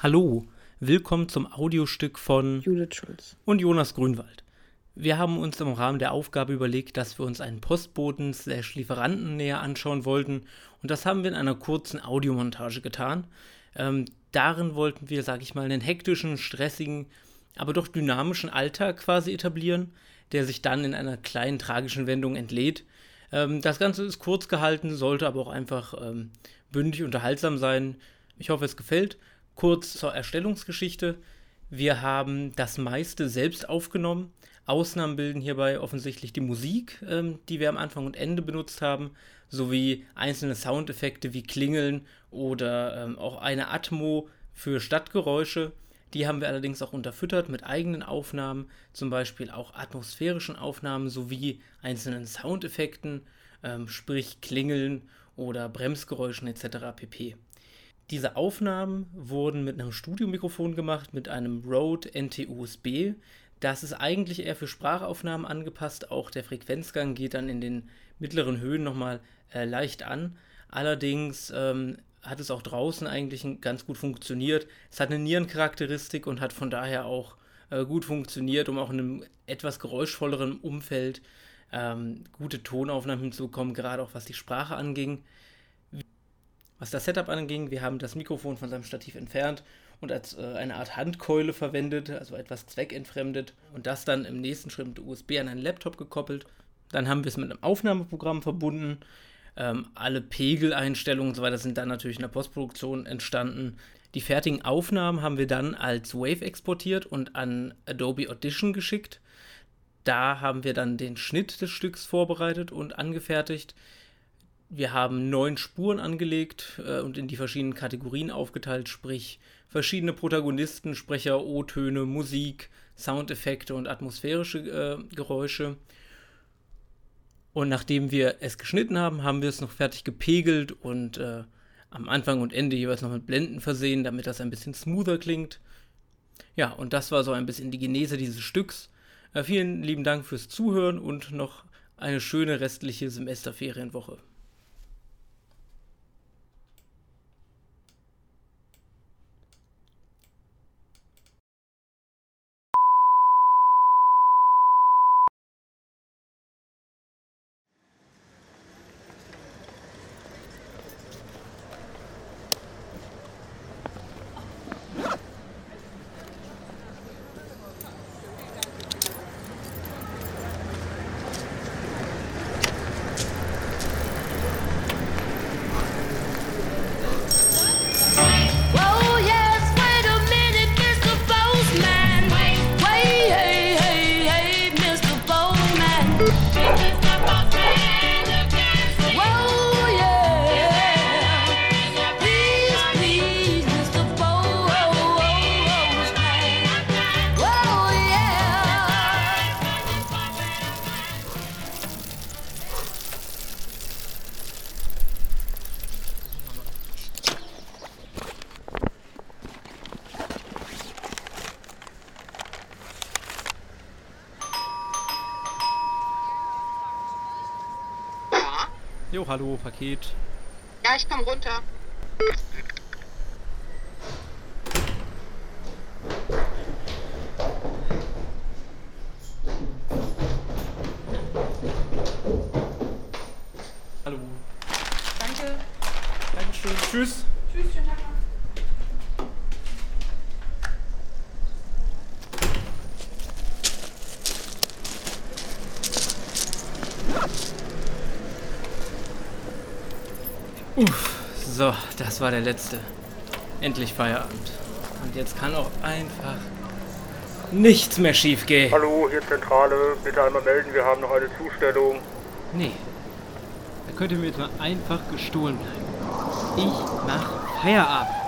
Hallo, willkommen zum Audiostück von Judith Schulz und Jonas Grünwald. Wir haben uns im Rahmen der Aufgabe überlegt, dass wir uns einen Postboten/Lieferanten näher anschauen wollten, und das haben wir in einer kurzen Audiomontage getan. Darin wollten wir, einen hektischen, stressigen, aber doch dynamischen Alltag quasi etablieren, der sich dann in einer kleinen tragischen Wendung entlädt. Das Ganze ist kurz gehalten, sollte aber auch einfach bündig unterhaltsam sein. Ich hoffe, es gefällt. Kurz zur Erstellungsgeschichte. Wir haben das meiste selbst aufgenommen. Ausnahmen bilden hierbei offensichtlich die Musik, die wir am Anfang und Ende benutzt haben, sowie einzelne Soundeffekte wie Klingeln oder auch eine Atmo für Stadtgeräusche. Die haben wir allerdings auch unterfüttert mit eigenen Aufnahmen, zum Beispiel auch atmosphärischen Aufnahmen sowie einzelnen Soundeffekten, sprich Klingeln oder Bremsgeräuschen etc. pp. Diese Aufnahmen wurden mit einem Studiomikrofon gemacht, mit einem Rode NT-USB. Das ist eigentlich eher für Sprachaufnahmen angepasst, auch der Frequenzgang geht dann in den mittleren Höhen nochmal leicht an. Allerdings hat es auch draußen eigentlich ganz gut funktioniert. Es hat eine Nierencharakteristik und hat von daher auch gut funktioniert, um auch in einem etwas geräuschvolleren Umfeld gute Tonaufnahmen hinzubekommen, gerade auch was die Sprache anging. Was das Setup anging, wir haben das Mikrofon von seinem Stativ entfernt und als eine Art Handkeule verwendet, also etwas zweckentfremdet, und das dann im nächsten Schritt mit USB an einen Laptop gekoppelt. Dann haben wir es mit einem Aufnahmeprogramm verbunden. Alle Pegeleinstellungen und so weiter sind dann natürlich in der Postproduktion entstanden. Die fertigen Aufnahmen haben wir dann als WAV exportiert und an Adobe Audition geschickt. Da haben wir dann den Schnitt des Stücks vorbereitet und angefertigt. Wir haben 9 Spuren angelegt und in die verschiedenen Kategorien aufgeteilt, sprich verschiedene Protagonisten, Sprecher, O-Töne, Musik, Soundeffekte und atmosphärische Geräusche. Und nachdem wir es geschnitten haben, haben wir es noch fertig gepegelt und am Anfang und Ende jeweils noch mit Blenden versehen, damit das ein bisschen smoother klingt. Ja, und das war so ein bisschen die Genese dieses Stücks. Vielen lieben Dank fürs Zuhören und noch eine schöne restliche Semesterferienwoche. Jo, hallo, Paket. Ja, ich komme runter. Hallo. Danke. Dankeschön. Tschüss. Tschüss, schönen Tag noch. So, das war der letzte. Endlich Feierabend. Und jetzt kann auch einfach nichts mehr schief gehen. Hallo, hier Zentrale. Bitte einmal melden, wir haben noch eine Zustellung. Nee. Da könnte mir jetzt mal einfach gestohlen bleiben. Ich mach Feierabend.